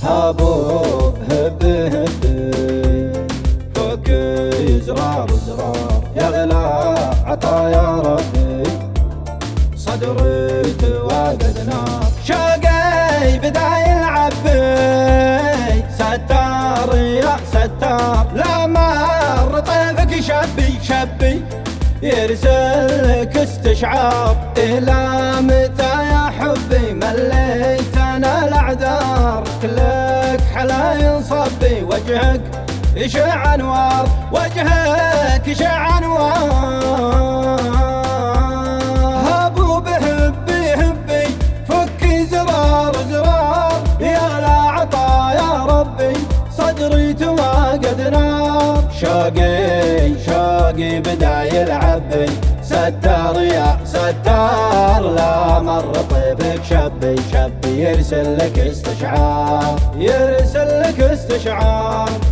هابوب هب هب فك زرار زرار يغلى عطايا ربي صدري تواقد نار شوقي بدا يلعب بي ستار يا ستار لا مر طيفك شبي شبي يرسل لك استشعار إلى متى يا حبي مليت أنا الأعذار كلك حلا ينصبي وجهك يشع أنوار وجهك يشع أنوار هبوب هبي هبي فكي زرار زرار يغلى عطايا ربي صدري تواقد نار شوقي شوقي بدا يلعب بي ستار يا ستار لا مر طيفك شبي شبي يرسل لك استشعار يرسل لك استشعار